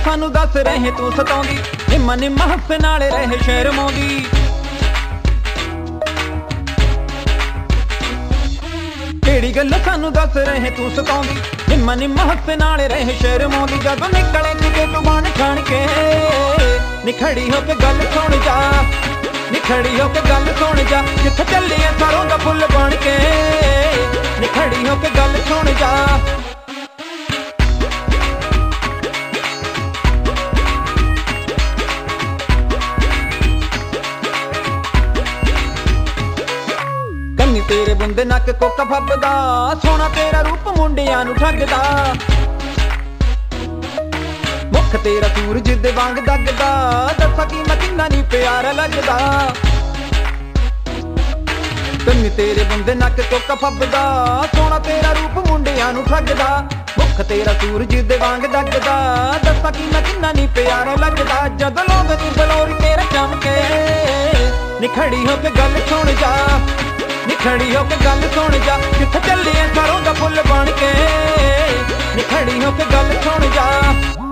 सानू दस रहे तू सताउंदी, निम्मा निम्मा हस्से नाले रहे शहर मौंदी। केड़ी गल सानू दस रहे तू सताउंदी, निम्मा निम्मा हस्से नाले रहे शहर मौंदी। जदों निकले किते तू बन ठाण के, निखड़ी हो के गल सुण जा, निखड़ी हो के गल सुण जा। जिथे चली है सरों दा फुल बन के, निखड़ी हो के गल सुण जा। कन्नी तेरे बुंदे नक कोका फबदा, सोना तेरा रूप मुंडियां नू ठगदा। मुख तेरा सूरज दे वांग दगदा, दसा की मैं किन्ना नी प्यारा लगदा। कन्नी तेरे बुंदे नक कोका फबदा, सोना तेरा रूप मुंडियां नू ठगदा। मुख तेरा सूरज दे वांग दगदा, दसा की मैं किन्ना नी प्यारा लगदा। जद लोग नी बलोरी तेरा चमके, निखड़ी हो के गल सुण जा, निखड़ी हो के गल सुण जा। जिथे चली है सरों दा फुल बन के, निखड़ी हो के गल सुण जा।